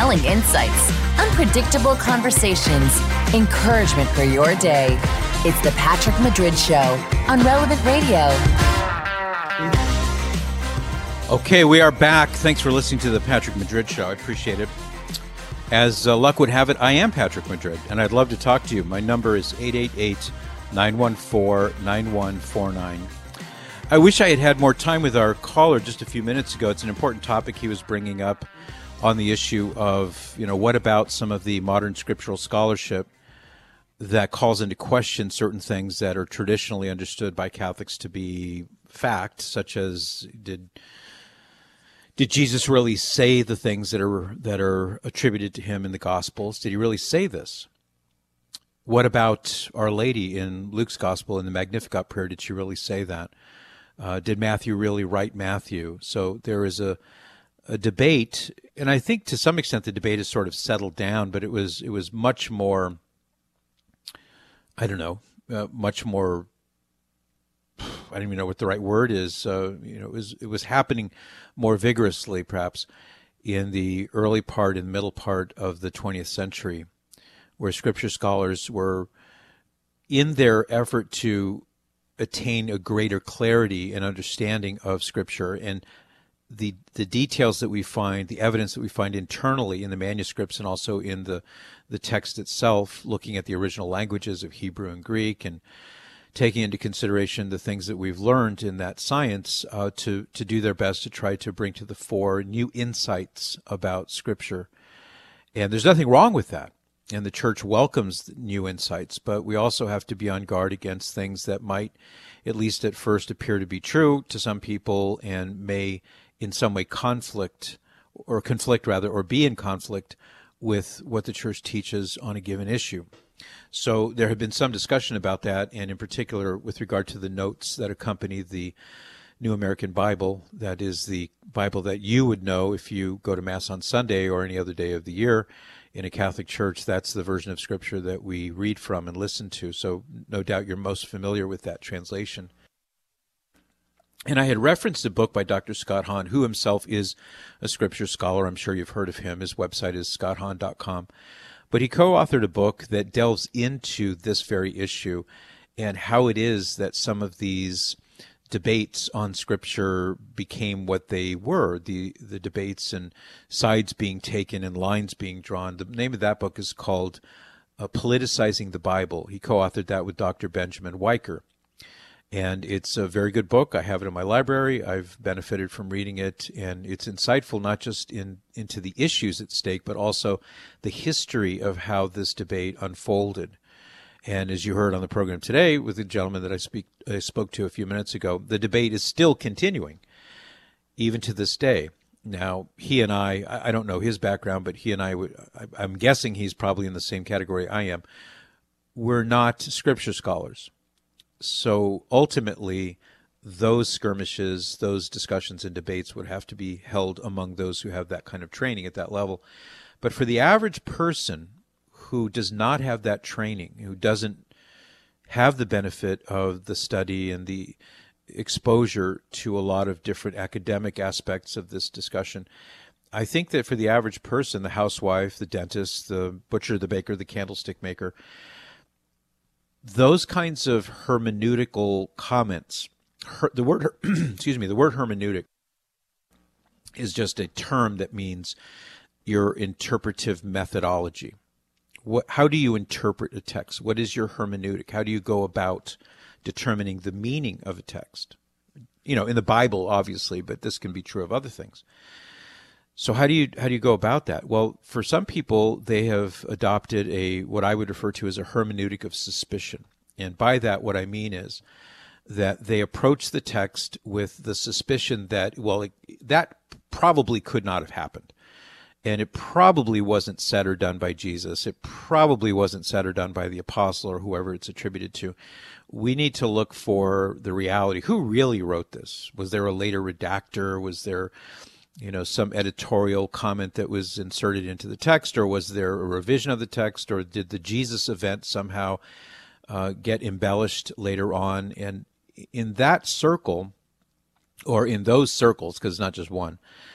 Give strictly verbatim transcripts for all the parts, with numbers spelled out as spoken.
compelling insights, unpredictable conversations, encouragement for your day. It's the Patrick Madrid Show on Relevant Radio. Okay, we are back. Thanks for listening to the Patrick Madrid Show. I appreciate it. As uh, luck would have it, I am Patrick Madrid, and I'd love to talk to you. My number is eight eight eight, nine one four, nine one four nine. I wish I had had more time with our caller just a few minutes ago. It's an important topic he was bringing up on the issue of, you know, what about some of the modern scriptural scholarship that calls into question certain things that are traditionally understood by Catholics to be fact, such as did did Jesus really say the things that are that are attributed to him in the Gospels? Did he really say this? What about Our Lady in Luke's Gospel in the Magnificat prayer? Did she really say that? Uh, did Matthew really write Matthew? So there is a a debate, and I think to some extent the debate has sort of settled down, but it was it was much more, I don't know, uh, much more, I don't even know what the right word is. Uh, you know, it was, it was happening more vigorously, perhaps, in the early part and middle part of the twentieth century, where scripture scholars were, in their effort to attain a greater clarity and understanding of Scripture and the the details that we find, the evidence that we find internally in the manuscripts and also in the the text itself, looking at the original languages of Hebrew and Greek and taking into consideration the things that we've learned in that science, uh, to to do their best to try to bring to the fore new insights about Scripture. And there's nothing wrong with that. And the Church welcomes new insights, but we also have to be on guard against things that might, at least at first, appear to be true to some people and may in some way conflict, or conflict rather, or be in conflict with what the Church teaches on a given issue. So there have been some discussion about that, and in particular with regard to the notes that accompany the New American Bible. That is the Bible that you would know if you go to Mass on Sunday or any other day of the year in a Catholic church. That's the version of Scripture that we read from and listen to. So no doubt you're most familiar with that translation. And I had referenced a book by Doctor Scott Hahn, who himself is a Scripture scholar. I'm sure you've heard of him. His website is scott hahn dot com. But he co-authored a book that delves into this very issue and how it is that some of these debates on Scripture became what they were, the, the debates and sides being taken and lines being drawn. The name of that book is called uh, Politicizing the Bible. He co-authored that with Doctor Benjamin Weicker. And it's a very good book. I have it in my library. I've benefited from reading it, and it's insightful not just in into the issues at stake, but also the history of how this debate unfolded. And as you heard on the program today with the gentleman that I speak I spoke to a few minutes ago, the debate is still continuing, even to this day. Now, he and I, I don't know his background, but he and I, would, I'm guessing he's probably in the same category I am. We're not Scripture scholars. So ultimately, those skirmishes, those discussions and debates would have to be held among those who have that kind of training at that level. But for the average person who does not have that training, who doesn't have the benefit of the study and the exposure to a lot of different academic aspects of this discussion, I think that for the average person, the housewife, the dentist, the butcher, the baker, the candlestick maker, those kinds of hermeneutical comments, her, the word, excuse me, the word hermeneutic is just a term that means your interpretive methodology. What, how do you interpret a text? What is your hermeneutic? How do you go about determining the meaning of a text? You know, in the Bible, obviously, but this can be true of other things. So how do you how do you go about that? Well, for some people, they have adopted a what I would refer to as a hermeneutic of suspicion. And by that, what I mean is that they approach the text with the suspicion that, well, it, that probably could not have happened. And it probably wasn't said or done by Jesus. It probably wasn't said or done by the apostle or whoever it's attributed to. We need to look for the reality. Who really wrote this? Was there a later redactor? Was there, you know, some editorial comment that was inserted into the text, or was there a revision of the text, or did the Jesus event somehow uh, get embellished later on? And in that circle, or in those circles, because it's not just one,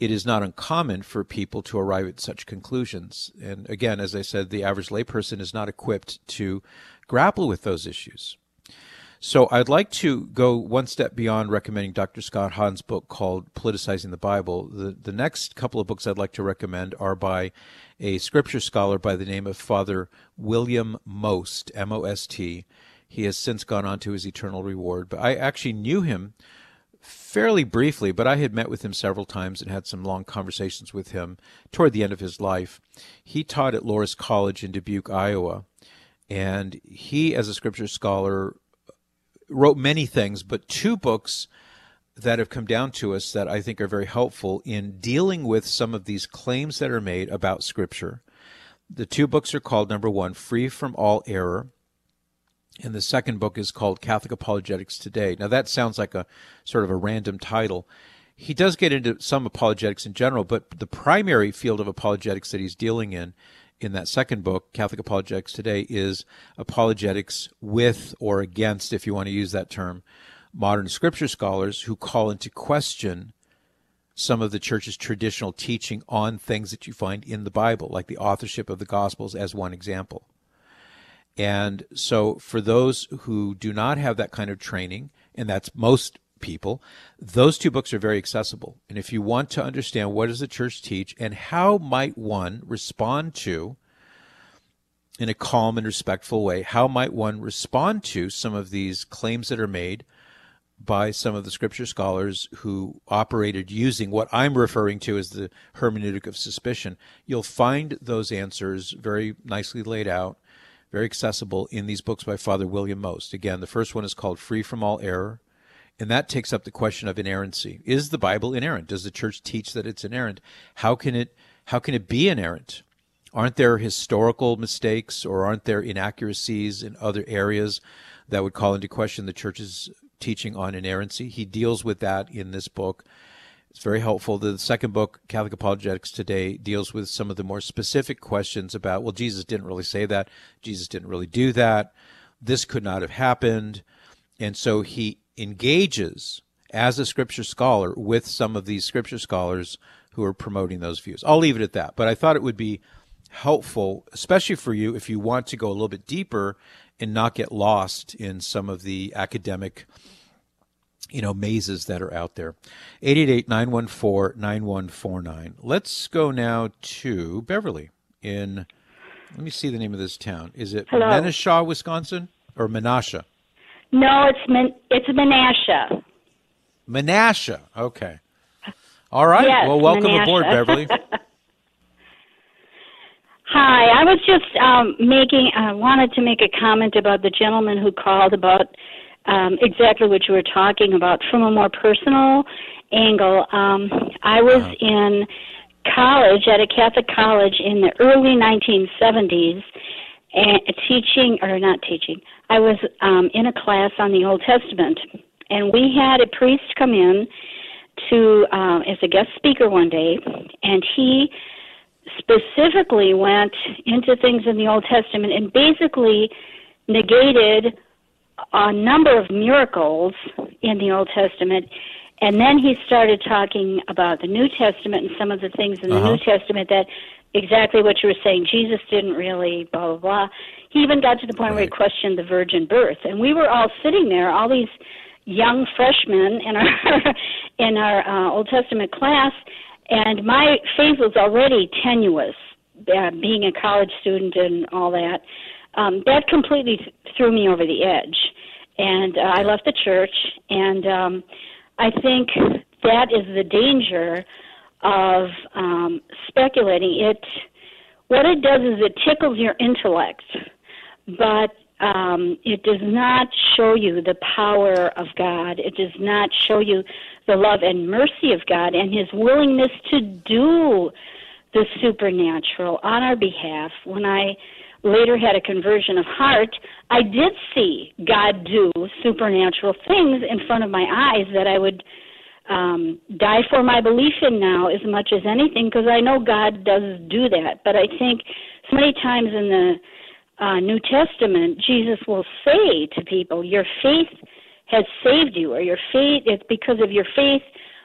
it is not uncommon for people to arrive at such conclusions. And again, as I said, the average layperson is not equipped to grapple with those issues. So I'd like to go one step beyond recommending Doctor Scott Hahn's book called Politicizing the Bible. The, the next couple of books I'd like to recommend are by a scripture scholar by the name of Father William Most, M O S T. He has since gone on to his eternal reward. But I actually knew him fairly briefly, but I had met with him several times and had some long conversations with him toward the end of his life. He taught at Loras College in Dubuque, Iowa, and he, as a scripture scholar, wrote many things, but two books that have come down to us that I think are very helpful in dealing with some of these claims that are made about Scripture. The two books are called, number one, Free from All Error, and the second book is called Catholic Apologetics Today. Now, that sounds like a sort of a random title. He does get into some apologetics in general, but the primary field of apologetics that he's dealing in in that second book, Catholic Apologetics Today, is apologetics with or against, if you want to use that term, modern scripture scholars who call into question some of the church's traditional teaching on things that you find in the Bible, like the authorship of the Gospels as one example. And so for those who do not have that kind of training, and that's most people, those two books are very accessible. And if you want to understand what does the church teach and how might one respond to, in a calm and respectful way, how might one respond to some of these claims that are made by some of the scripture scholars who operated using what I'm referring to as the hermeneutic of suspicion, you'll find those answers very nicely laid out, very accessible in these books by Father William Most. Again, the first one is called Free from All Error, and that takes up the question of inerrancy. Is the Bible inerrant? Does the church teach that it's inerrant? How can it, how can it be inerrant? Aren't there historical mistakes or aren't there inaccuracies in other areas that would call into question the church's teaching on inerrancy? He deals with that in this book. It's very helpful. The second book, Catholic Apologetics Today, deals with some of the more specific questions about, well, Jesus didn't really say that. Jesus didn't really do that. This could not have happened. And so he engages as a scripture scholar with some of these scripture scholars who are promoting those views. I'll leave it at that. But I thought it would be helpful, especially for you, if you want to go a little bit deeper and not get lost in some of the academic, you know, mazes that are out there. eight eight eight, nine one four, nine one four nine. Let's go now to Beverly in, let me see the name of this town. Is it Hello. Menasha, Wisconsin, or Menasha? No, it's Min- it's Menasha. Menasha, okay. All right, yes, well, welcome Menasha. aboard, Beverly. Hi, I was just um, making, I uh, wanted to make a comment about the gentleman who called about um, exactly what you were talking about from a more personal angle. Um, I was uh-huh. in college, at a Catholic college in the early nineteen seventies, and teaching, or not teaching, I was um, in a class on the Old Testament, and we had a priest come in to uh, as a guest speaker one day, and he specifically went into things in the Old Testament and basically negated a number of miracles in the Old Testament, and then he started talking about the New Testament and some of the things in the uh-huh. New Testament that exactly what you were saying, Jesus didn't really, blah, blah, blah. He even got to the point right. where he questioned the virgin birth, and we were all sitting there, all these young freshmen in our in our uh, Old Testament class, and my faith was already tenuous, uh, being a college student and all that. Um, that completely th- threw me over the edge, and uh, I left the church, and um, I think that is the danger of um, speculating. It, what it does is it tickles your intellect, but Um, it does not show you the power of God. It does not show you the love and mercy of God and His willingness to do the supernatural on our behalf. When I later had a conversion of heart, I did see God do supernatural things in front of my eyes that I would um, die for my belief in now as much as anything, because I know God does do that. But I think so many times in the Uh, New Testament, Jesus will say to people, your faith has saved you, or your faith, it's because of your faith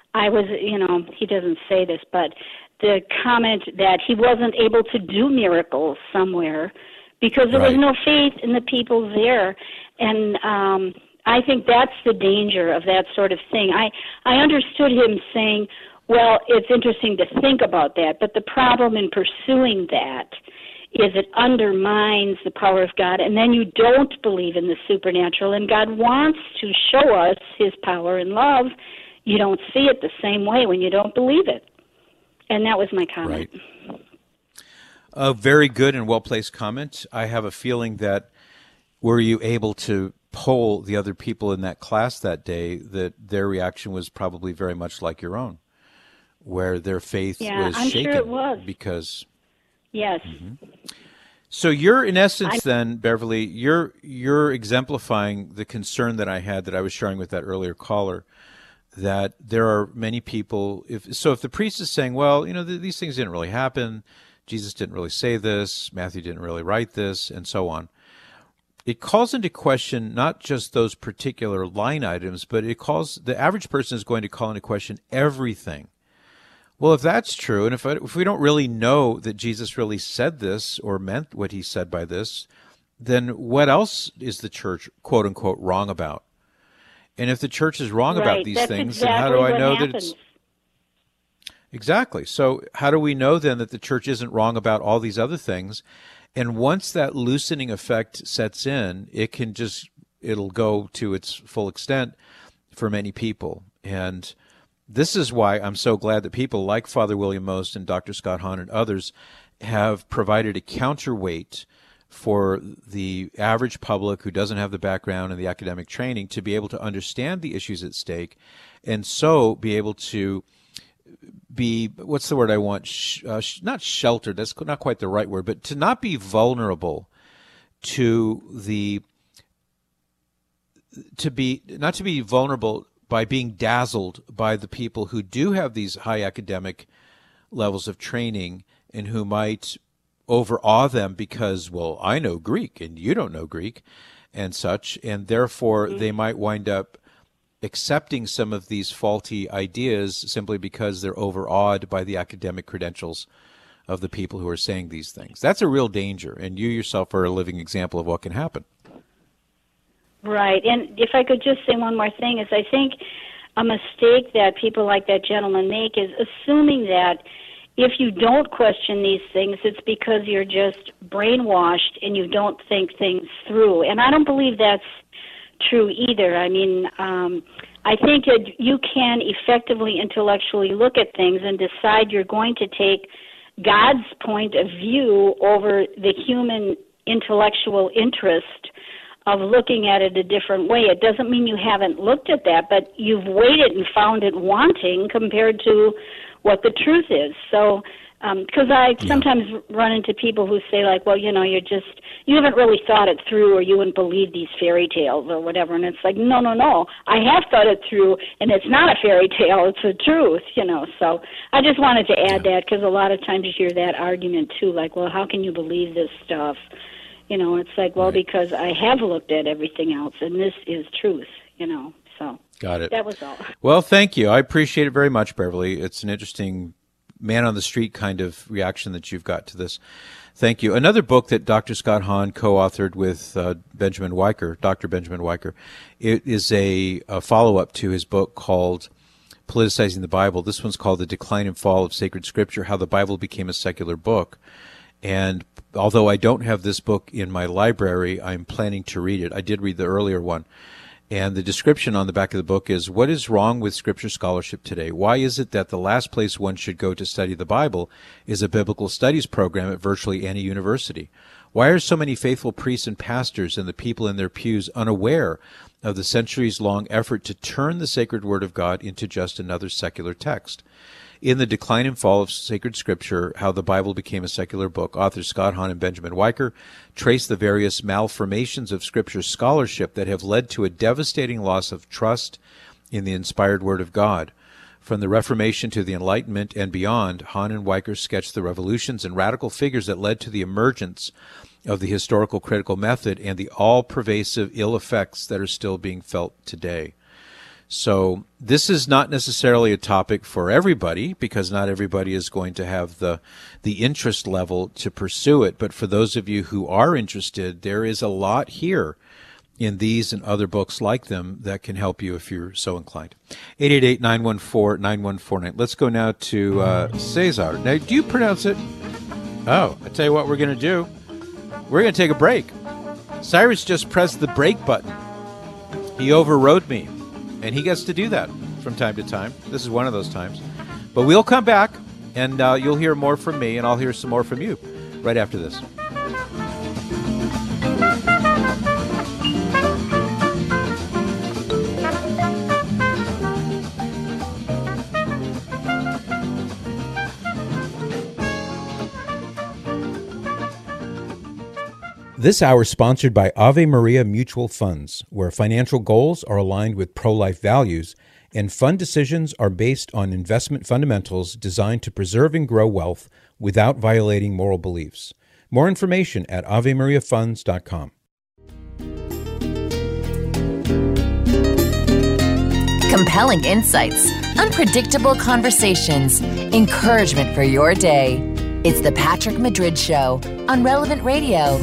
I was, you know, he doesn't say this, but the comment that he wasn't able to do miracles somewhere because there Right. was no faith in the people there. And um, I think that's the danger of that sort of thing. I, I understood him saying, well, it's interesting to think about that, but the problem in pursuing that is it undermines the power of God, and then you don't believe in the supernatural, and God wants to show us his power and love. You don't see it the same way when you don't believe it. And that was my comment. Right. A very good and well-placed comment. I have a feeling that were you able to poll the other people in that class that day, that their reaction was probably very much like your own, where their faith yeah, was I'm shaken. Sure it was. Because yes. Mm-hmm. So you're, in essence, I'm, then, Beverly, you're you're exemplifying the concern that I had, that I was sharing with that earlier caller, that there are many people. If so, if the priest is saying, well, you know, th- these things didn't really happen, Jesus didn't really say this, Matthew didn't really write this, and so on, it calls into question not just those particular line items, but it calls, the average person is going to call into question everything. Well, if that's true, and if I, if we don't really know that Jesus really said this or meant what he said by this, then what else is the church, quote unquote, wrong about? And if the church is wrong right. about these That's things, exactly then how do I what know happens. that it's exactly? So how do we know then that the church isn't wrong about all these other things? And once that loosening effect sets in, it can just, it'll go to its full extent for many people. And this is why I'm so glad that people like Father William Most and Doctor Scott Hahn and others have provided a counterweight for the average public who doesn't have the background and the academic training to be able to understand the issues at stake, and so be able to be, what's the word I want, sh- uh, sh- not sheltered, that's not quite the right word, but to not be vulnerable to the, to be, not to be vulnerable by being dazzled by the people who do have these high academic levels of training and who might overawe them because, well, I know Greek and you don't know Greek and such, and therefore mm-hmm. they might wind up accepting some of these faulty ideas simply because they're overawed by the academic credentials of the people who are saying these things. That's a real danger, and you yourself are a living example of what can happen. Right. And if I could just say one more thing, is I think a mistake that people like that gentleman make is assuming that if you don't question these things, it's because you're just brainwashed and you don't think things through. And I don't believe that's true either. I mean, um, I think that you can effectively intellectually look at things and decide you're going to take God's point of view over the human intellectual interest of looking at it a different way. It doesn't mean you haven't looked at that, but you've weighed it and found it wanting compared to what the truth is. So, because um, I yeah. sometimes run into people who say, like, well, you know, you're just, you haven't really thought it through, or you wouldn't believe these fairy tales or whatever. And it's like, no, no, no, I have thought it through, and it's not a fairy tale, it's the truth, you know. So I just wanted to add yeah. that, because a lot of times you hear that argument, too, like, well, how can you believe this stuff? You know, it's like, well, right. because I have looked at everything else, and this is truth, you know, so. Got it. That was all. Well, thank you. I appreciate it very much, Beverly. It's an interesting man-on-the-street kind of reaction that you've got to this. Thank you. Another book that Doctor Scott Hahn co-authored with uh, Benjamin Weicker, Doctor Benjamin Weicker, it is a, a follow-up to his book called Politicizing the Bible. This one's called The Decline and Fall of Sacred Scripture, How the Bible Became a Secular Book. And although I don't have this book in my library, I'm planning to read it. I did read the earlier one. And the description on the back of the book is, what is wrong with Scripture scholarship today? Why is it that the last place one should go to study the Bible is a biblical studies program at virtually any university? Why are so many faithful priests and pastors and the people in their pews unaware of the centuries-long effort to turn the sacred Word of God into just another secular text? In The Decline and Fall of Sacred Scripture, How the Bible Became a Secular Book, authors Scott Hahn and Benjamin Weicker trace the various malformations of Scripture scholarship that have led to a devastating loss of trust in the inspired Word of God. From the Reformation to the Enlightenment and beyond, Hahn and Weicker sketch the revolutions and radical figures that led to the emergence of the historical critical method and the all-pervasive ill effects that are still being felt today. So this is not necessarily a topic for everybody, because not everybody is going to have the the interest level to pursue it. But for those of you who are interested, there is a lot here in these and other books like them that can help you if you're so inclined. eight eight eight, nine one four, nine one four nine. Let's go now to uh, Cesar. Now, do you pronounce it? Oh, I tell you what we're going to do. We're going to take a break. Cyrus just pressed the break button. He overrode me, and he gets to do that from time to time. This is one of those times. But we'll come back, and uh, you'll hear more from me, and I'll hear some more from you right after this. This hour is sponsored by Ave Maria Mutual Funds, where financial goals are aligned with pro-life values, and fund decisions are based on investment fundamentals designed to preserve and grow wealth without violating moral beliefs. More information at ave maria funds dot com. Compelling insights, unpredictable conversations, encouragement for your day. It's the Patrick Madrid Show on Relevant Radio.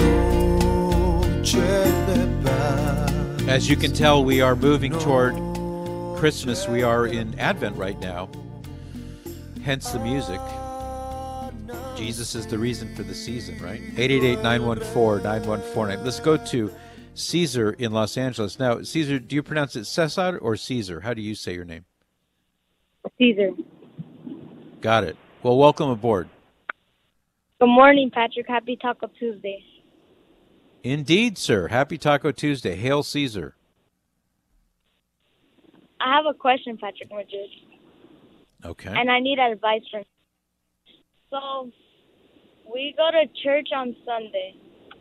As you can tell, we are moving toward Christmas. We are in Advent right now, hence the music. Jesus is the reason for the season, right? eight eight eight, nine one four, nine one four nine. Let's go to Caesar in Los Angeles. Now, Caesar, do you pronounce it Cesar or Caesar? How do you say your name? Caesar. Got it. Well, welcome aboard. Good morning, Patrick. Happy Taco Tuesday. Indeed, sir. Happy Taco Tuesday. Hail Caesar. I have a question, Patrick Madrid. Okay. And I need advice from you. So, we go to church on Sunday.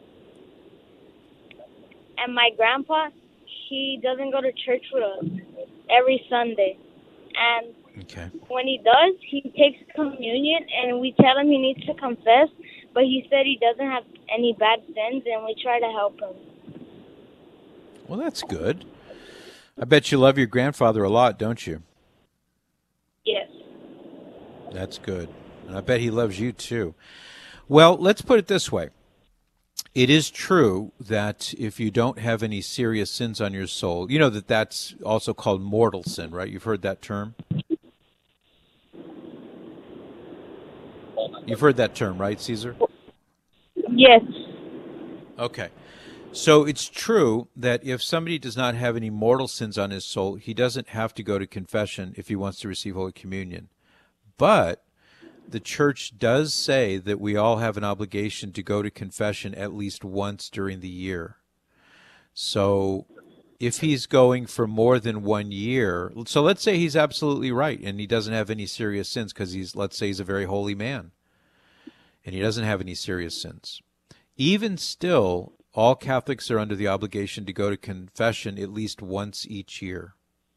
And my grandpa, he doesn't go to church with us every Sunday. And okay. when he does, he takes communion, and we tell him he needs to confess, but he said he doesn't have any bad sins, and we try to help him. Well, that's good. I bet you love your grandfather a lot, don't you? Yes. That's good. And I bet he loves you, too. Well, let's put it this way. It is true that if you don't have any serious sins on your soul, you know that that's also called mortal sin, right? You've heard that term? You've heard that term, right, Caesar? Yes. Okay. So it's true that if somebody does not have any mortal sins on his soul, he doesn't have to go to confession if he wants to receive Holy Communion. But the church does say that we all have an obligation to go to confession at least once during the year. So if he's going for more than one year, so let's say he's absolutely right and he doesn't have any serious sins because he's, let's say he's a very holy man and he doesn't have any serious sins. Even still, all Catholics are under the obligation to go to confession at least once each year.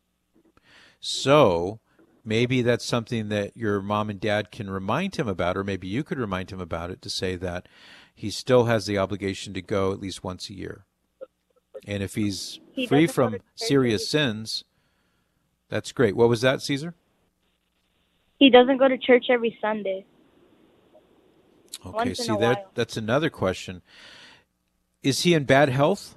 So maybe that's something that your mom and dad can remind him about, or maybe you could remind him about it to say that he still has the obligation to go at least once a year. And if he's He free doesn't from go to church serious every- sins, that's great. What was that, Caesar? He doesn't go to church every Sunday. Okay, Once in see, a that while. that's another question. Is he in bad health?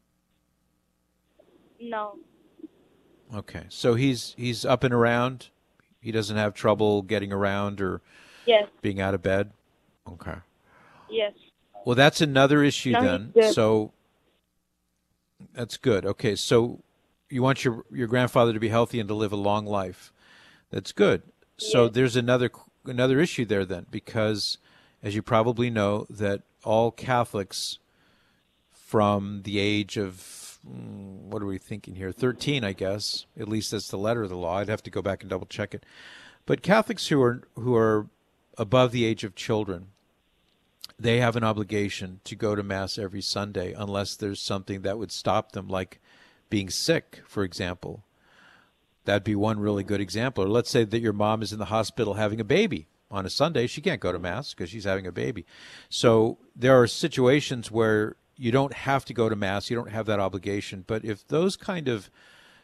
No. Okay, so he's he's up and around. He doesn't have trouble getting around or Yes. being out of bed? Okay. Yes. Well, that's another issue No, he's then. good. So that's good. Okay, so you want your your grandfather to be healthy and to live a long life. That's good. So Yes. there's another another issue there then, because as you probably know, that all Catholics from the age of, mm, what are we thinking here, thirteen, I guess, at least that's the letter of the law. I'd have to go back and double check it. But Catholics who are who are above the age of children, they have an obligation to go to Mass every Sunday unless there's something that would stop them, like being sick, for example. That'd be one really good example. Or let's say that your mom is in the hospital having a baby. On a Sunday, she can't go to Mass because she's having a baby. So there are situations where you don't have to go to Mass. You don't have that obligation. But if those kind of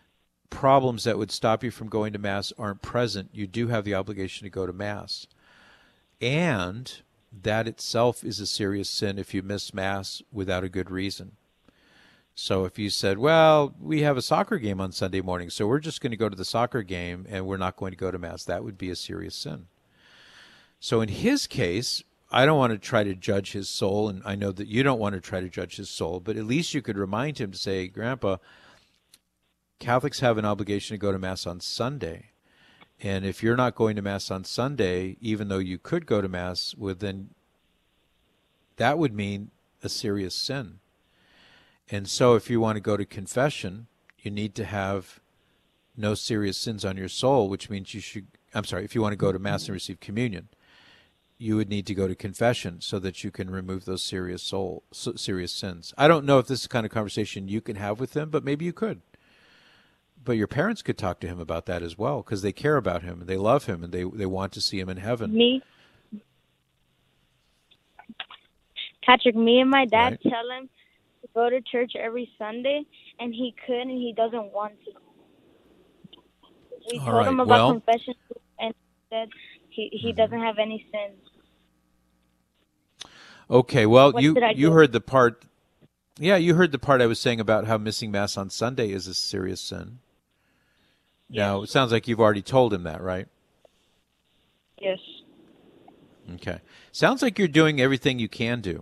problems that would stop you from going to Mass aren't present, you do have the obligation to go to Mass. And that itself is a serious sin if you miss Mass without a good reason. So if you said, well, we have a soccer game on Sunday morning, so we're just going to go to the soccer game and we're not going to go to Mass, that would be a serious sin. So in his case, I don't want to try to judge his soul, and I know that you don't want to try to judge his soul, but at least you could remind him to say, Grandpa, Catholics have an obligation to go to Mass on Sunday. And if you're not going to Mass on Sunday, even though you could go to Mass, well, then that would mean a serious sin. And so if you want to go to confession, you need to have no serious sins on your soul, which means you should, I'm sorry, if you want to go to Mass and receive communion, you would need to go to confession so that you can remove those serious soul, serious sins. I don't know if this is the kind of conversation you can have with him, but maybe you could. But your parents could talk to him about that as well, because they care about him, and they love him, and they, they want to see him in heaven. Me, Patrick, me and my dad Right. tell him to go to church every Sunday, and he could, and he doesn't want to. We All told right, him about well- confession, and he said he, he doesn't have any sins. Okay, well, What you should I you do? heard the part, yeah, you heard the part I was saying about how missing Mass on Sunday is a serious sin. Now, it sounds like you've already told him that, right? Yes. Okay. Sounds like you're doing everything you can do.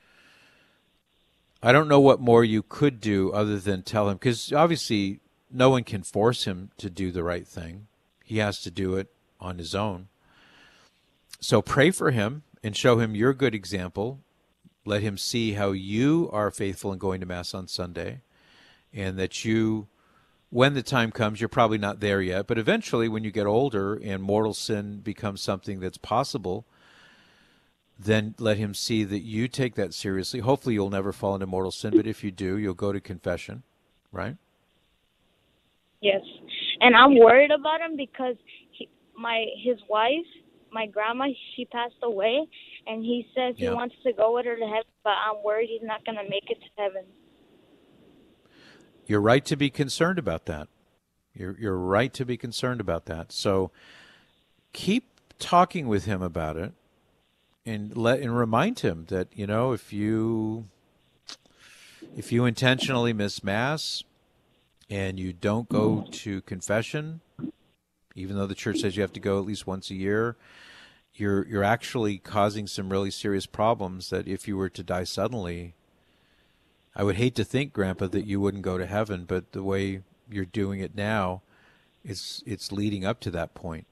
I don't know what more you could do other than tell him, because obviously no one can force him to do the right thing. He has to do it on his own. So pray for him and show him your good example. Let him see how you are faithful in going to Mass on Sunday, and that you, when the time comes, you're probably not there yet, but eventually when you get older and mortal sin becomes something that's possible, then let him see that you take that seriously. Hopefully you'll never fall into mortal sin, but if you do, you'll go to confession, right? Yes. And I'm worried about him because he, my his wife, my grandma, she passed away, and he says he Yeah. wants to go with her to heaven, but I'm worried he's not going to make it to heaven. You're right to be concerned about that. You're you're right to be concerned about that. So keep talking with him about it, and let and remind him that, you know, if you if you intentionally miss Mass and you don't go to confession, even though the church says you have to go at least once a year, you're you're actually causing some really serious problems that if you were to die suddenly, I would hate to think, Grandpa, that you wouldn't go to heaven, but the way you're doing it now, it's it's leading up to that point.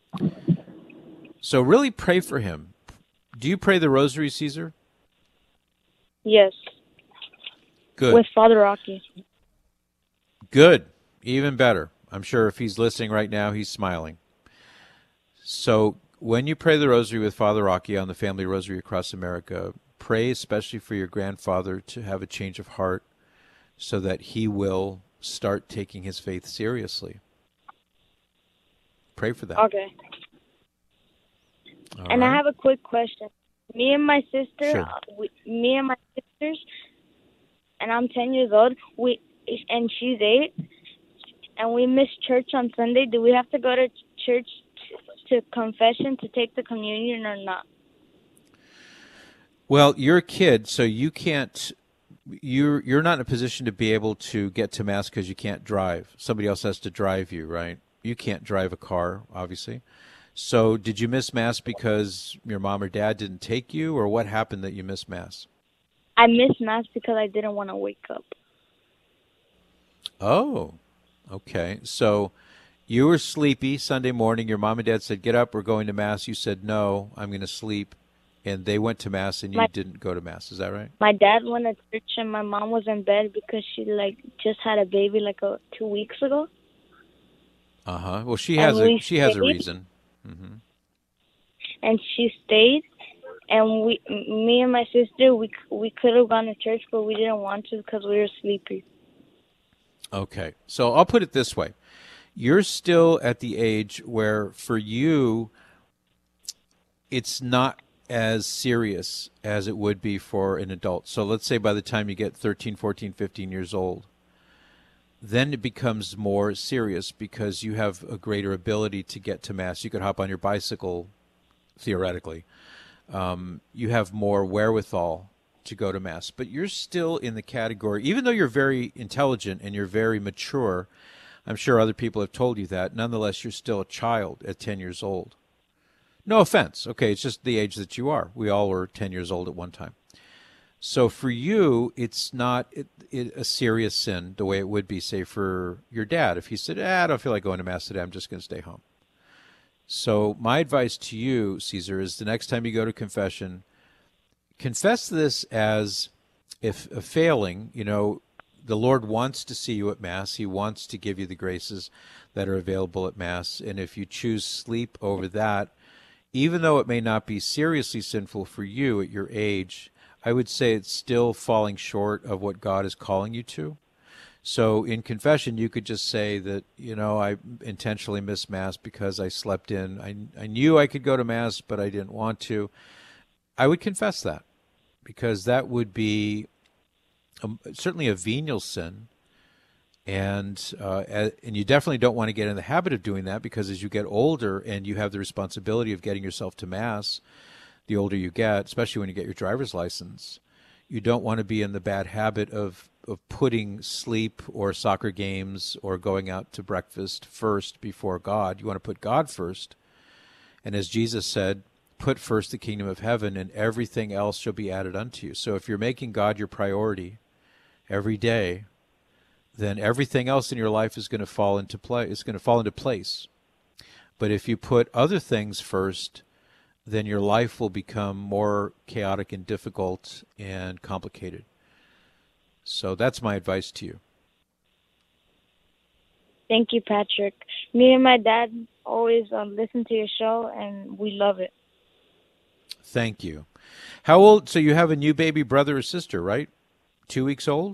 So really pray for him. Do you pray the Rosary, Caesar? Yes. Good. With Father Rocky. Good. Even better. I'm sure if he's listening right now, he's smiling. So when you pray the Rosary with Father Rocky on the Family Rosary Across America, pray especially for your grandfather to have a change of heart so that he will start taking his faith seriously. Pray for that. Okay. All And I right? have a quick question. Me and my sister, Sure. uh, we, me and my sisters, and I'm ten years old. We and she's eight, and we miss church on Sunday. Do we have to go to church to, to confession to take the communion or not? Well, you're a kid, so you can't. You're you're not in a position to be able to get to Mass because you can't drive. Somebody else has to drive you, right? You can't drive a car, obviously. So, did you miss Mass because your mom or dad didn't take you, or what happened that you missed Mass? I missed Mass because I didn't want to wake up. Oh, okay. So, you were sleepy Sunday morning. Your mom and dad said, "Get up, we're going to Mass." You said, "No, I'm going to sleep." And they went to Mass, and you My- didn't go to Mass. Is that right? My dad went to church, and my mom was in bed because she like just had a baby like a, two weeks ago. Uh huh. Well, she And has a we she has a stayed. reason. Mm-hmm. And she stayed, and we, me and my sister, we we could have gone to church, but we didn't want to because we were sleepy. Okay. So I'll put it this way. You're still at the age where for you, it's not as serious as it would be for an adult. So let's say by the time you get thirteen, fourteen, fifteen years old, then it becomes more serious because you have a greater ability to get to Mass. You could hop on your bicycle, theoretically. Um, you have more wherewithal to go to Mass. But you're still in the category, even though you're very intelligent and you're very mature, I'm sure other people have told you that, nonetheless, you're still a child at ten years old. No offense. Okay, it's just the age that you are. We all were ten years old at one time. So for you, it's not it, it, a serious sin the way it would be, say, for your dad. If he said, ah, I don't feel like going to Mass today, I'm just going to stay home. So my advice to you, Caesar, is the next time you go to confession, confess this as if a failing. You know, the Lord wants to see you at Mass. He wants to give you the graces that are available at Mass. And if you choose sleep over that, even though it may not be seriously sinful for you at your age, I would say it's still falling short of what God is calling you to. So in confession, you could just say that, you know, I intentionally missed Mass because I slept in. I, I knew I could go to Mass, but I didn't want to. I would confess that because that would be a, certainly a venial sin. And uh, and you definitely don't want to get in the habit of doing that because as you get older and you have the responsibility of getting yourself to Mass, the older you get, especially when you get your driver's license, you don't want to be in the bad habit of, of putting sleep or soccer games or going out to breakfast first before God. You want to put God first. And as Jesus said, put first the kingdom of heaven and everything else shall be added unto you. So if you're making God your priority every day, then everything else in your life is going to fall into play. It's going to fall into place. But if you put other things first, then your life will become more chaotic and difficult and complicated. So that's my advice to you. Thank you, Patrick. Me and my dad always um, listen to your show, and we love it. Thank you. How old? So you have a new baby brother or sister, right? Two weeks old?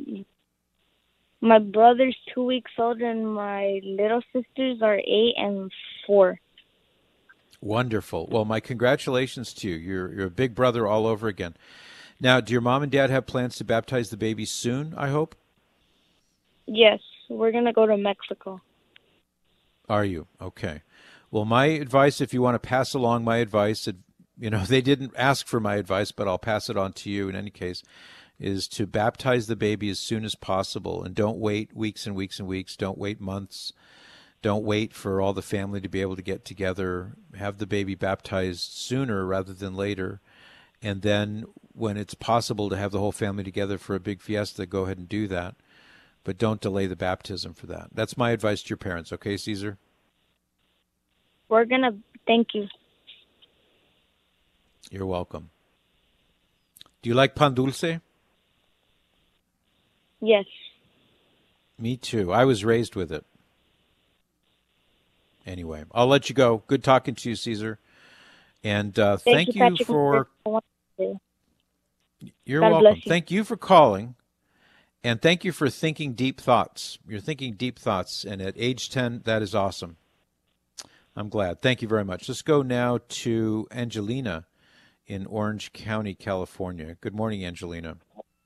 My brother's two weeks old, and my little sisters are eight and four. Wonderful. Well, my congratulations to you. You're you're a big brother all over again. Now, do your mom and dad have plans to baptize the baby soon, I hope? Yes, we're going to go to Mexico. Are you? Okay. Well, my advice, if you want to pass along my advice, you know, they didn't ask for my advice, but I'll pass it on to you in any case, is to baptize the baby as soon as possible. And don't wait weeks and weeks and weeks. Don't wait months. Don't wait for all the family to be able to get together. Have the baby baptized sooner rather than later. And then when it's possible to have the whole family together for a big fiesta, go ahead and do that. But don't delay the baptism for that. That's my advice to your parents. Okay, Caesar? We're going to thank you. You're welcome. Do you like pan dulce? Yes. Me too. I was raised with it. Anyway, I'll let you go. Good talking to you, Caesar. And uh, thank, thank you, you for... You're God welcome. You. Thank you for calling. And thank you for thinking deep thoughts. You're thinking deep thoughts. And at age ten, that is awesome. I'm glad. Thank you very much. Let's go now to Angelina in Orange County, California. Good morning, Angelina.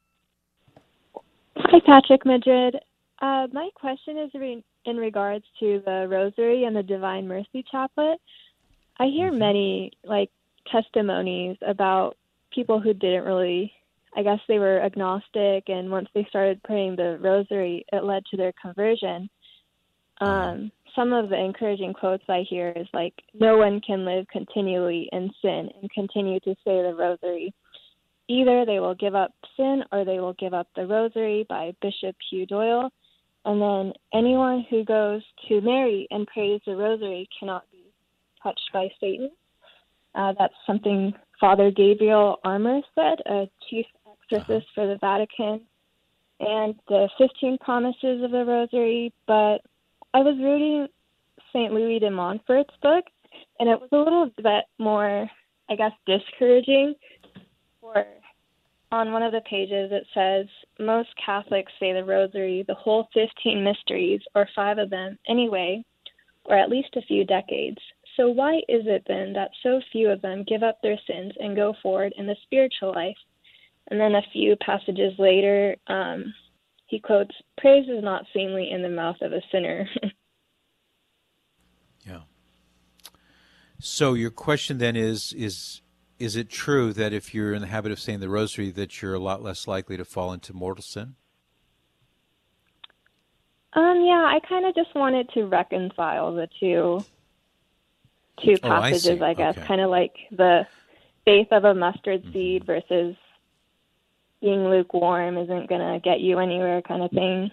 Hi, Patrick Madrid. Uh, my question is re- in regards to the Rosary and the Divine Mercy Chaplet. I hear mm-hmm. many like testimonies about people who didn't really, I guess they were agnostic, and once they started praying the Rosary, it led to their conversion. Um, some of the encouraging quotes I hear is like, no one can live continually in sin and continue to say the Rosary. Either they will give up sin or they will give up the Rosary, by Bishop Hugh Doyle. And then anyone who goes to Mary and prays the Rosary cannot be touched by Satan. Uh, that's something Father Gabriel Armour said, a chief exorcist for the Vatican, and the fifteen promises of the Rosary. But I was reading Saint Louis de Montfort's book, and it was a little bit more, I guess, discouraging. For on one of the pages, it says, most Catholics say the Rosary, the whole fifteen mysteries, or five of them anyway, or at least a few decades. So why is it then that so few of them give up their sins and go forward in the spiritual life? And then a few passages later, um, he quotes, "Praise is not seemly in the mouth of a sinner." Yeah. So your question then is, is is it true that if you're in the habit of saying the rosary that you're a lot less likely to fall into mortal sin? Um, yeah, I kind of just wanted to reconcile the two two Oh, I passages, see. I, guess, Okay. kind of like the faith of a mustard seed versus being lukewarm isn't going to get you anywhere kind of thing.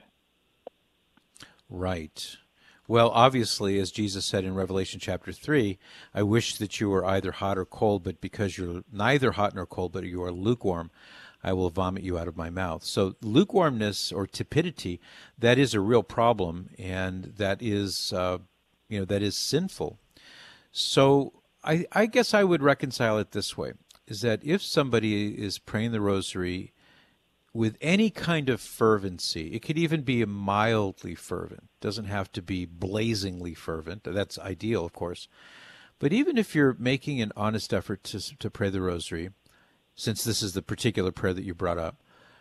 Right. Well, obviously, as Jesus said in Revelation chapter three, I wish that you were either hot or cold, but because you're neither hot nor cold, but you are lukewarm, I will vomit you out of my mouth. So lukewarmness or tepidity, that is a real problem, and that is, uh, you know, that is sinful. So I, I guess I would reconcile it this way, is that if somebody is praying the rosary with any kind of fervency, it could even be mildly fervent, doesn't have to be blazingly fervent. That's ideal, of course. But even if you're making an honest effort to, to pray the rosary, since this is the particular prayer that you brought up,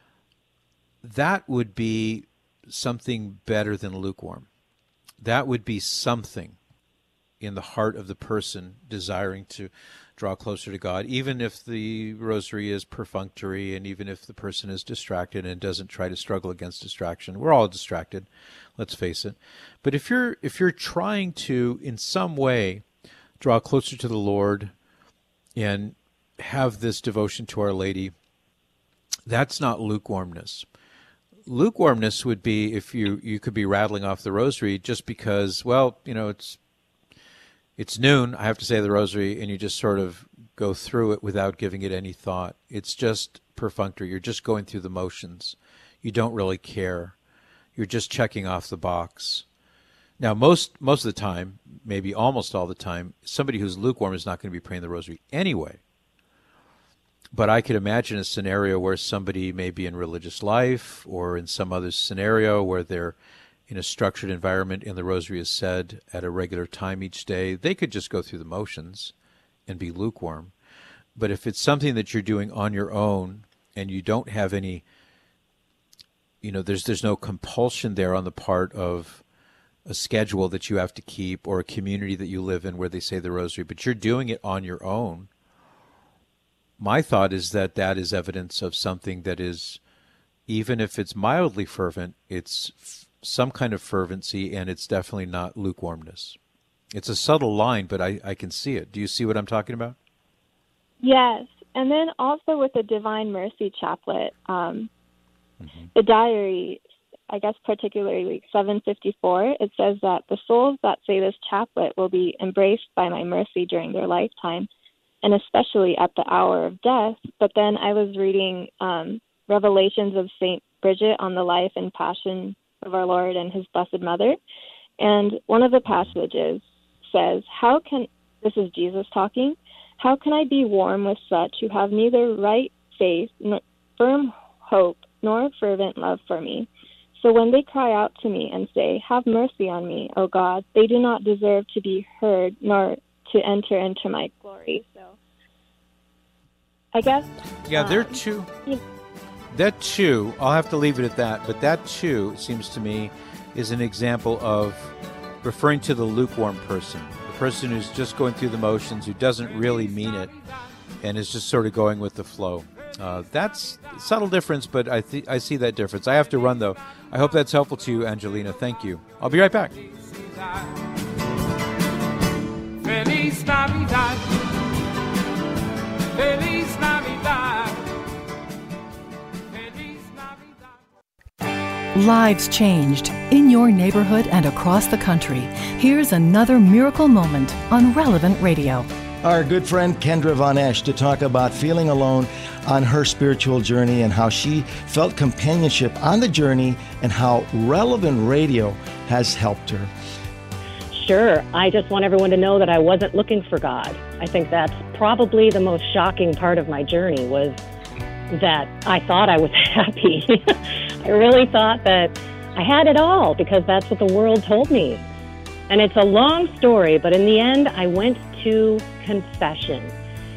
that would be something better than lukewarm. That would be something in the heart of the person desiring to draw closer to God, even if the rosary is perfunctory and even if the person is distracted and doesn't try to struggle against distraction. We're all distracted, let's face it. But if you're if you're trying to, in some way, draw closer to the Lord and have this devotion to Our Lady, that's not lukewarmness. Lukewarmness would be if you, you could be rattling off the rosary just because, well, you know, it's It's noon, I have to say the rosary, and you just sort of go through it without giving it any thought. It's just perfunctory. You're just going through the motions. You don't really care. You're just checking off the box. Now, most most of the time, maybe almost all the time, somebody who's lukewarm is not going to be praying the rosary anyway. But I could imagine a scenario where somebody may be in religious life or in some other scenario where they're in a structured environment and the rosary is said at a regular time each day. They could just go through the motions and be lukewarm. But if it's something that you're doing on your own and you don't have any, you know, there's there's no compulsion there on the part of a schedule that you have to keep or a community that you live in where they say the rosary, but you're doing it on your own, my thought is that that is evidence of something that is, even if it's mildly fervent, it's f- some kind of fervency, and it's definitely not lukewarmness. It's a subtle line, but I, I can see it. Do you see what I'm talking about? Yes. And then also with the Divine Mercy Chaplet, um, Mm-hmm. the diary, I guess particularly week seven fifty-four, it says that the souls that say this chaplet will be embraced by my mercy during their lifetime, and especially at the hour of death. But then I was reading um, Revelations of Saint Bridget on the life and passion of our Lord and his Blessed Mother. And one of the passages says, how can, this is Jesus talking, how can I be warm with such who have neither right faith, nor firm hope, nor fervent love for me? So when they cry out to me and say, have mercy on me, O God, they do not deserve to be heard, nor to enter into my glory. So I guess... Yeah, um, there too. yeah. That too, I'll have to leave it at that, but that too, it seems to me, is an example of referring to the lukewarm person, the person who's just going through the motions, who doesn't really mean it, and is just sort of going with the flow. Uh, that's a subtle difference, but I th- I see that difference. I have to run, though. I hope that's helpful to you, Angelina. Thank you. I'll be right back. Feliz Navidad. Feliz Navidad. Feliz Navidad. Lives changed in your neighborhood and across the country. Here's another miracle moment on Relevant Radio. Our good friend Kendra Von Esch to talk about feeling alone on her spiritual journey and how she felt companionship on the journey and how Relevant Radio has helped her. Sure. I just want everyone to know that I wasn't looking for God. I think that's probably the most shocking part of my journey, was that I thought I was happy. I really thought that I had it all because that's what the world told me. And it's a long story, but in the end, I went to confession.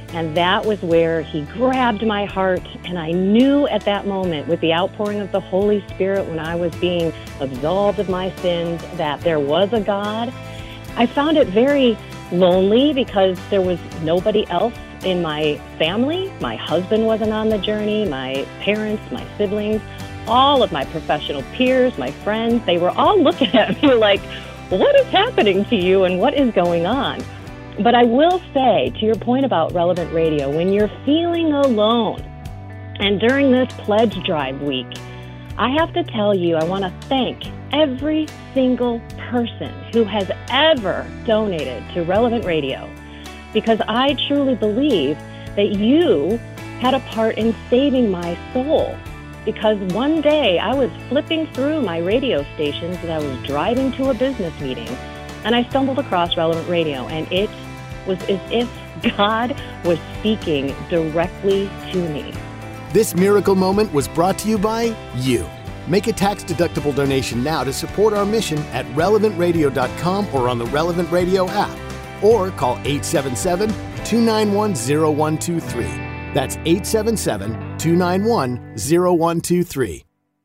And that was where he grabbed my heart, and I knew at that moment, with the outpouring of the Holy Spirit, when I was being absolved of my sins, that there was a God. I found it very lonely because there was nobody else in my family. My husband wasn't on the journey, my parents, my siblings, all of my professional peers, my friends, they were all looking at me like, what is happening to you and what is going on? But I will say, to your point about Relevant Radio, when you're feeling alone, and during this pledge drive week, I have to tell you, I want to thank every single person who has ever donated to Relevant Radio, because I truly believe that you had a part in saving my soul. Because one day I was flipping through my radio stations as I was driving to a business meeting, and I stumbled across Relevant Radio, and it was as if God was speaking directly to me. This miracle moment was brought to you by you. Make a tax-deductible donation now to support our mission at relevant radio dot com or on the Relevant Radio app. Or call eight seven seven, two nine one, zero one two three. That's eight seven seven, two nine one, zero one two three.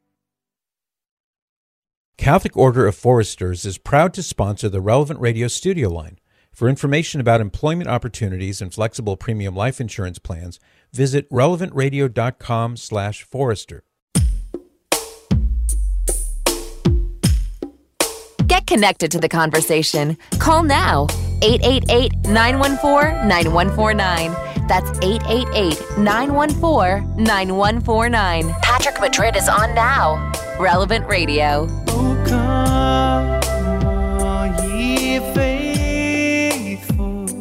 Catholic Order of Foresters is proud to sponsor the Relevant Radio studio line. For information about employment opportunities and flexible premium life insurance plans, visit relevant radio dot com slash forester. Get connected to the conversation. Call now, eight eight eight, nine one four, nine one four nine. That's eight eight eight, nine one four, nine one four nine. Patrick Madrid is on now. Relevant Radio. Oh, come, ye faithful,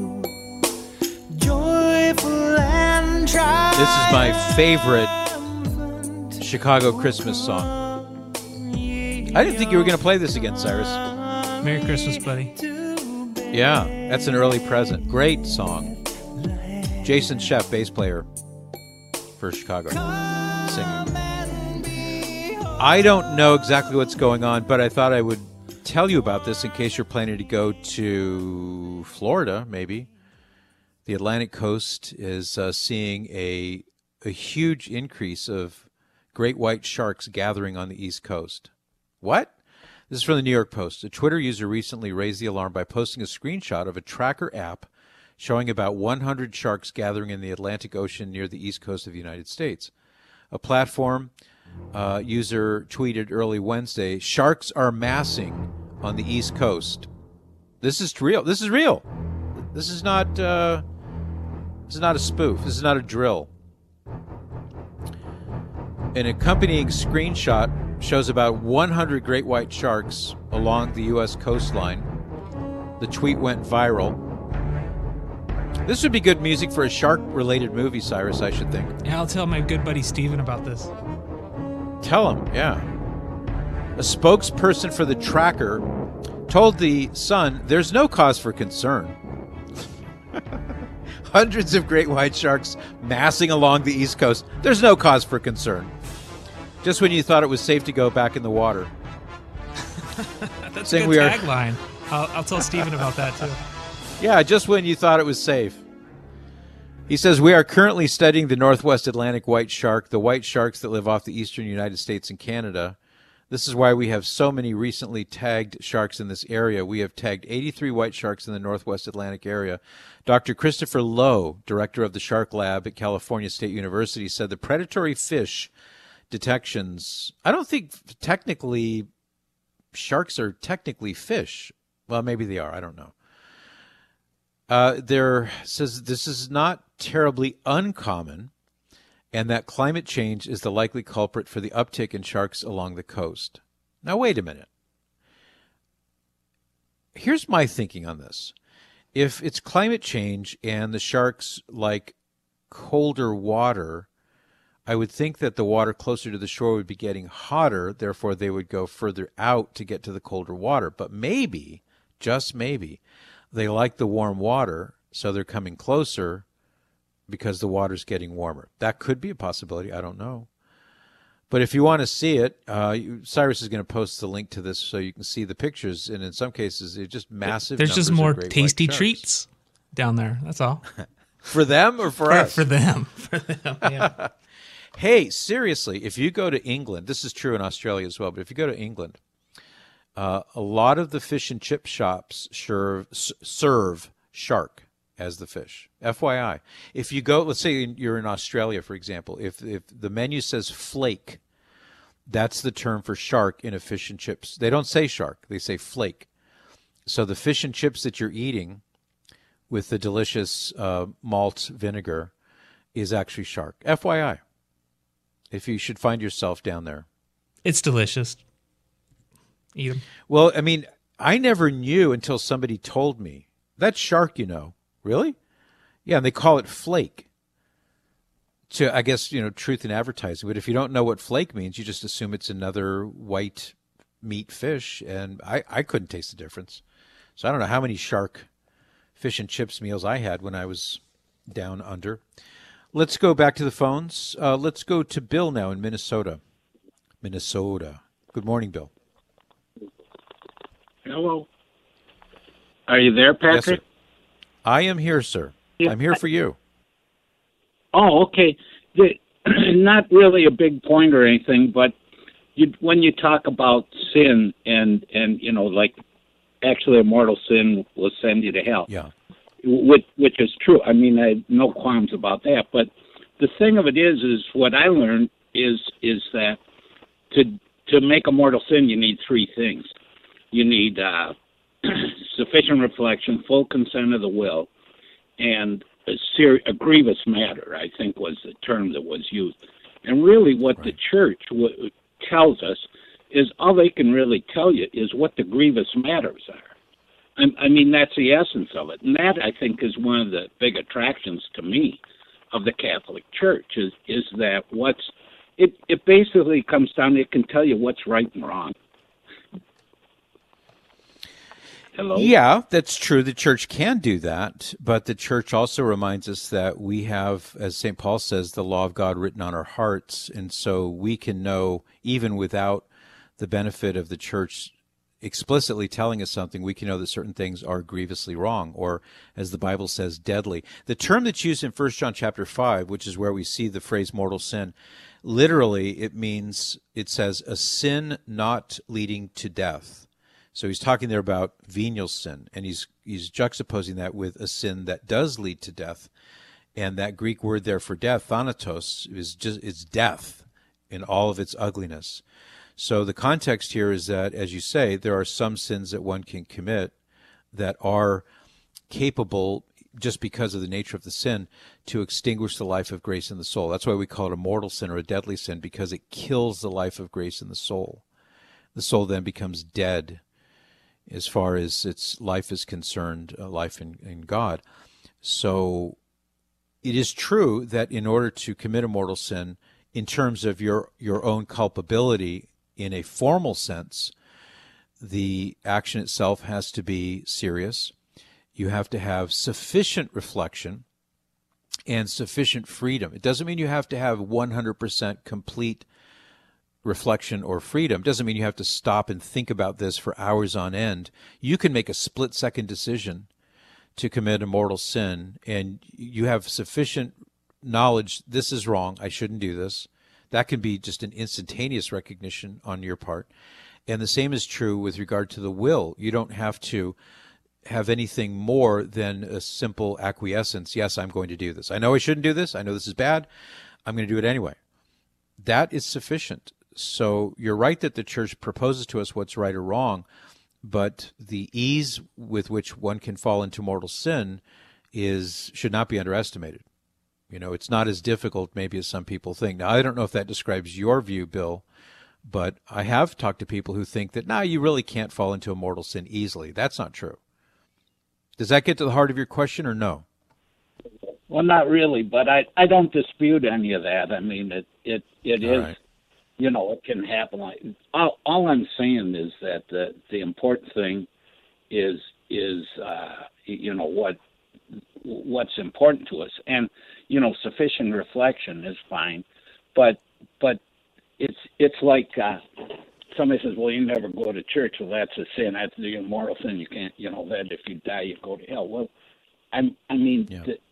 joyful and triumphant. This is my favorite Chicago Christmas song. I didn't think you were going to play this again, Cyrus. Merry Christmas, buddy. Yeah, that's an early present. Great song. Jason Sheff, bass player for Chicago, singing. I don't know exactly what's going on, but I thought I would tell you about this in case you're planning to go to Florida, maybe. The Atlantic coast is uh, seeing a, a huge increase of great white sharks gathering on the East Coast. What? This is from the New York Post. A Twitter user recently raised the alarm by posting a screenshot of a tracker app showing about one hundred sharks gathering in the Atlantic Ocean near the east coast of the United States. A platform uh, user tweeted early Wednesday, "Sharks are massing on the East Coast." This is real. This is real. This is not. Uh, this is not a spoof. This is not a drill. An accompanying screenshot shows about one hundred great white sharks along the U S coastline. The tweet went viral. This would be good music for a shark-related movie, Cyrus, I should think. Yeah, I'll tell my good buddy Steven about this. Tell him, yeah. A spokesperson for the tracker told the Sun there's no cause for concern. Hundreds of great white sharks massing along the East Coast. There's no cause for concern. Just when you thought it was safe to go back in the water. That's Saying a good we are- tagline. I'll, I'll tell Steven about that, too. Yeah, just when you thought it was safe. He says, we are currently studying the Northwest Atlantic white shark, the white sharks that live off the eastern United States and Canada. This is why we have so many recently tagged sharks in this area. We have tagged eighty-three white sharks in the Northwest Atlantic area. Doctor Christopher Lowe, director of the Shark Lab at California State University, said the predatory fish detections, I don't think technically sharks are technically fish. Well, maybe they are. I don't know. Uh, there says this is not terribly uncommon, and that climate change is the likely culprit for the uptick in sharks along the coast. Now, wait a minute. Here's my thinking on this. If it's climate change and the sharks like colder water, I would think that the water closer to the shore would be getting hotter, therefore they would go further out to get to the colder water. But maybe, just maybe, they like the warm water, so they're coming closer because the water's getting warmer. That could be a possibility. I don't know. But if you want to see it, uh, you, Cyrus is going to post the link to this so you can see the pictures. And in some cases, it's just massive. There's just more great tasty white sharks. treats down there. That's all. For them or for, For, us? for them. For them, yeah. Hey, seriously, if you go to England, this is true in Australia as well, but if you go to England, uh, a lot of the fish and chip shops serve, serve shark as the fish. F Y I. If you go, let's say you're in Australia, for example, if if the menu says flake, that's the term for shark in a fish and chips. They don't say shark, they say flake. So the fish and chips that you're eating with the delicious uh, malt vinegar is actually shark. F Y I. If you should find yourself down there. It's delicious. Eat them. Well, I mean, I never knew until somebody told me. That's shark, you know. Really? Yeah, and they call it flake. To, I guess, you know, truth in advertising. But if you don't know what flake means, you just assume it's another white meat fish. And I, I couldn't taste the difference. So I don't know how many shark fish and chips meals I had when I was down under. Let's go back to the phones. Uh, let's go to Bill now in Minnesota. Minnesota. Good morning, Bill. Hello. Are you there, Patrick? Yes, sir. I am here, sir. I'm here for you. Oh, okay. The, not really a big point or anything, but you, when you talk about sin and, and, you know, like actually a mortal sin will send you to hell. Yeah. Which, which is true. I mean, I have no qualms about that. But the thing of it is, is what I learned is is that to to make a mortal sin, you need three things. You need uh, sufficient reflection, full consent of the will, and a, ser- a grievous matter, I think was the term that was used. And really what right. the church w- tells us is all they can really tell you is what the grievous matters are. I, I mean, that's the essence of it. And that, I think, is one of the big attractions to me of the Catholic Church is, is that what's, it, it basically comes down, it can tell you what's right and wrong. Hello? Yeah, that's true. The church can do that, but the church also reminds us that we have, as Saint Paul says, the law of God written on our hearts, and so we can know, even without the benefit of the church explicitly telling us something, we can know that certain things are grievously wrong, or, as the Bible says, deadly. The term that's used in First John chapter five, which is where we see the phrase mortal sin, literally it means, it says, a sin not leading to death. So he's talking there about venial sin, and he's he's juxtaposing that with a sin that does lead to death. And that Greek word there for death, thanatos, is just it's death in all of its ugliness. So the context here is that, as you say, there are some sins that one can commit that are capable, just because of the nature of the sin, to extinguish the life of grace in the soul. That's why we call it a mortal sin or a deadly sin, because it kills the life of grace in the soul. The soul then becomes dead as far as its life is concerned, uh, life in, in God. So it is true that in order to commit a mortal sin, in terms of your, your own culpability in a formal sense, the action itself has to be serious. You have to have sufficient reflection and sufficient freedom. It doesn't mean you have to have one hundred percent complete reflection or freedom. Doesn't mean you have to stop and think about this for hours on end. You can make a split-second decision to commit a mortal sin, and you have sufficient knowledge, this is wrong, I shouldn't do this. That can be just an instantaneous recognition on your part. And the same is true with regard to the will. You don't have to have anything more than a simple acquiescence. Yes, I'm going to do this. I know I shouldn't do this. I know this is bad. I'm going to do it anyway. That is sufficient. So you're right that the church proposes to us what's right or wrong, but the ease with which one can fall into mortal sin is should not be underestimated. You know, it's not as difficult maybe as some people think. Now, I don't know if that describes your view, Bill, but I have talked to people who think that, no, you really can't fall into a mortal sin easily. That's not true. Does that get to the heart of your question or no? Well, not really, but I, I don't dispute any of that. I mean, it it, it is, right. You know, it can happen. Like all, all I'm saying is that the, the important thing is, is uh, you know, what what's important to us. And, you know, sufficient reflection is fine, but but it's it's like uh, somebody says, well, you never go to church. Well, that's a sin. That's the immoral sin. You can't, you know, that if you die, you go to hell. Well, I'm, I mean, yeah. the,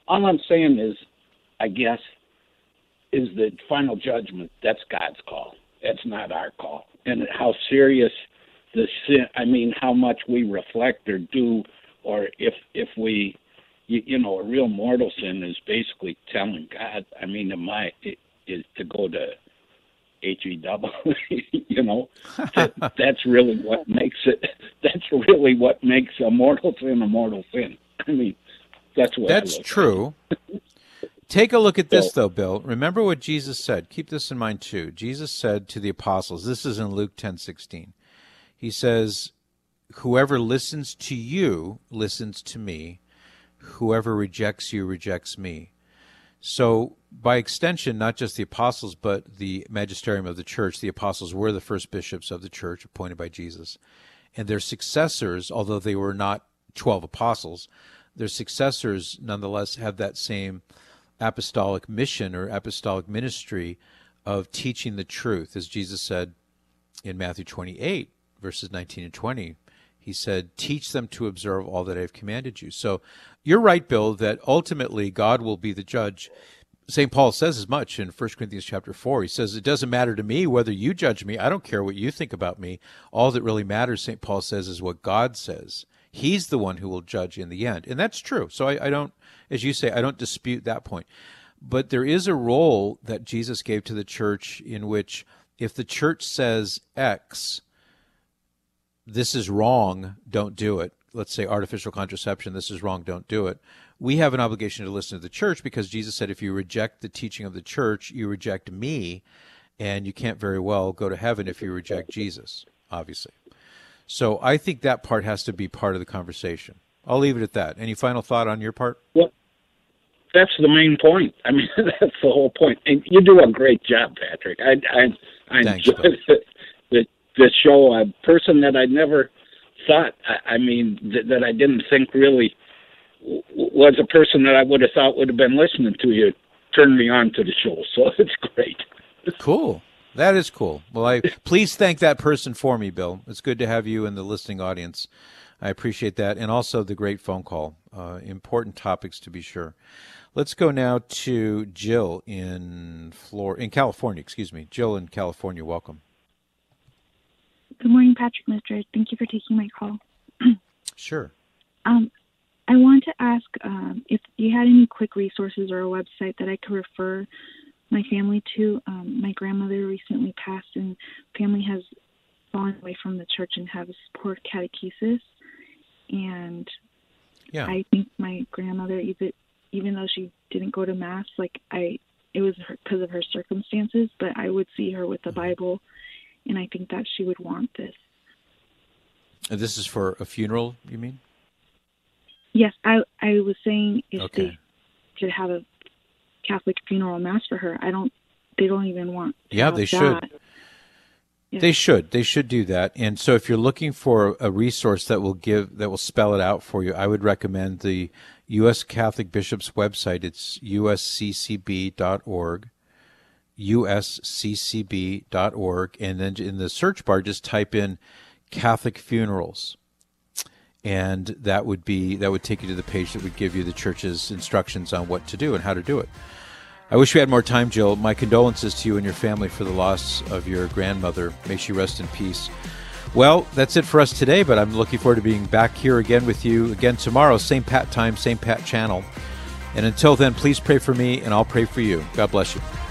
all I'm saying is, I guess, is the final judgment. That's God's call. That's not our call. And how serious the sin, I mean, how much we reflect or do, or if if we, you, you know, a real mortal sin is basically telling God, I mean, am I, it, is to go to H E W, you know, that, that's really what makes it, that's really what makes a mortal sin a mortal sin. I mean, that's what That's true. Take a look at this, though, Bill. Remember what Jesus said. Keep this in mind, too. Jesus said to the apostles, this is in Luke ten sixteen. He says, whoever listens to you listens to me. Whoever rejects you rejects me. So, by extension, not just the apostles, but the magisterium of the church, the apostles were the first bishops of the church appointed by Jesus. And their successors, although they were not twelve apostles, their successors nonetheless have that same apostolic mission or apostolic ministry of teaching the truth. As Jesus said in Matthew twenty-eight, verses nineteen and twenty, he said, teach them to observe all that I have commanded you. So you're right, Bill, that ultimately God will be the judge. Saint Paul says as much in First Corinthians chapter four. He says, it doesn't matter to me whether you judge me. I don't care what you think about me. All that really matters, Saint Paul says, is what God says. He's the one who will judge in the end. And that's true. So I, I don't, as you say, I don't dispute that point. But there is a role that Jesus gave to the church in which if the church says X, this is wrong, don't do it. Let's say artificial contraception, this is wrong, don't do it. We have an obligation to listen to the church because Jesus said if you reject the teaching of the church, you reject me, and you can't very well go to heaven if you reject Jesus, obviously. So I think that part has to be part of the conversation. I'll leave it at that. Any final thought on your part? Well, that's the main point. I mean, that's the whole point. And you do a great job, Patrick. I I, I Thanks, enjoy the, the the show. A person that I never thought, I, I mean, th- that I didn't think really w- was a person that I would have thought would have been listening to you turned me on to the show. So it's great. Cool. That is cool. Well, I please thank that person for me, Bill. It's good to have you in the listening audience. I appreciate that. And also the great phone call. Uh, important topics to be sure. Let's go now to Jill in Flor- in California. Excuse me. Jill in California. Welcome. Good morning, Patrick Madrid. Thank you for taking my call. Sure. Um, I want to ask um, if you had any quick resources or a website that I could refer my family to. Um, my grandmother recently passed, and family has fallen away from the church and have poor catechesis. And yeah. I think my grandmother, even even though she didn't go to mass, like I, it was because of her circumstances. But I would see her with the Bible, and I think that she would want this. And this is for a funeral, you mean? Yes, I I was saying if Okay. they could have a Catholic funeral mass for her. I don't. They don't even want. To Yeah, have they that. should. Yeah. They should. They should do that. And so if you're looking for a resource that will give that will spell it out for you, I would recommend the U S Catholic Bishops website. It's U S C C B dot org, U S C C B dot org, and then in the search bar just type in Catholic funerals. And that would be that would take you to the page that would give you the church's instructions on what to do and how to do it. I wish we had more time, Jill. My condolences to you and your family for the loss of your grandmother. May she rest in peace. Well, that's it for us today, but I'm looking forward to being back here again with you again tomorrow, same Pat time, same Pat channel. And until then, please pray for me, and I'll pray for you. God bless you.